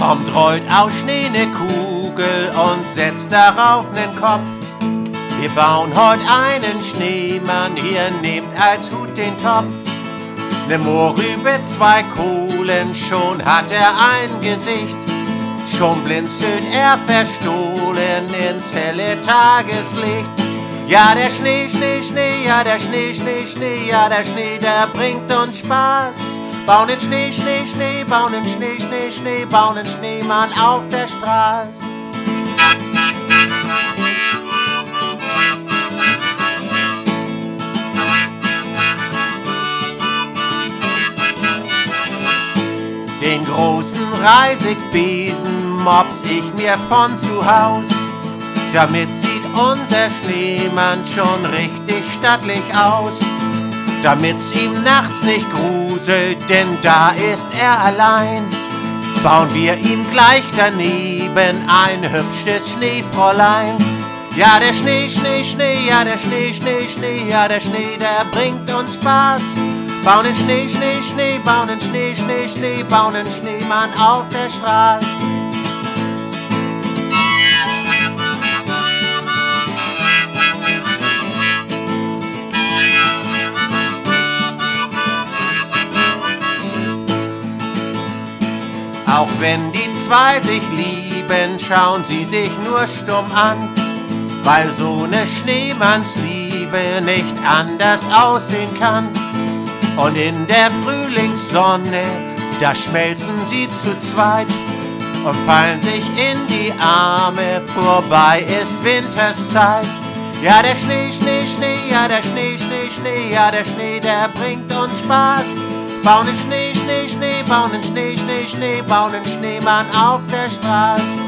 Kommt, rollt aus Schnee ne Kugel und setzt darauf nen Kopf. Wir bauen heut einen Schneemann, hier nehmt als Hut den Topf. Ne Mohrrübe, 2 Kohlen, schon hat er ein Gesicht. Schon blinzelt er verstohlen ins helle Tageslicht. Ja, der Schnee, Schnee, Schnee, ja, der Schnee, Schnee, Schnee, ja, der Schnee, der bringt uns Spaß. Bauen den Schnee, Schnee, Schnee, bauen den Schnee, Schnee, Schnee, bauen den Schneemann auf der Straße. Den großen Reisigbesen mops ich mir von zu Haus. Damit sieht unser Schneemann schon richtig stattlich aus. Damit's ihm nachts nicht gruselt, denn da ist er allein, bauen wir ihm gleich daneben ein hübsches Schneefräulein. Ja, der Schnee, Schnee, Schnee, ja, der Schnee, Schnee, Schnee, ja, der Schnee, der bringt uns Spaß. Bauen den Schnee, Schnee, Schnee, bauen den Schnee, Schnee, Schnee, bauen den Schneemann auf der Straße. Auch wenn die 2 sich lieben, schauen sie sich nur stumm an, weil so ne Schneemannsliebe nicht anders aussehen kann. Und in der Frühlingssonne, da schmelzen sie zu zweit und fallen sich in die Arme, vorbei ist Winterszeit. Ja, der Schnee, Schnee, Schnee, ja, der Schnee, Schnee, Schnee, ja, der Schnee, der bringt uns Spaß. Bauen den Schnee, Schnee, Schnee, bauen den Schnee, Schnee, Schnee, bauen den Schneemann auf der Straße.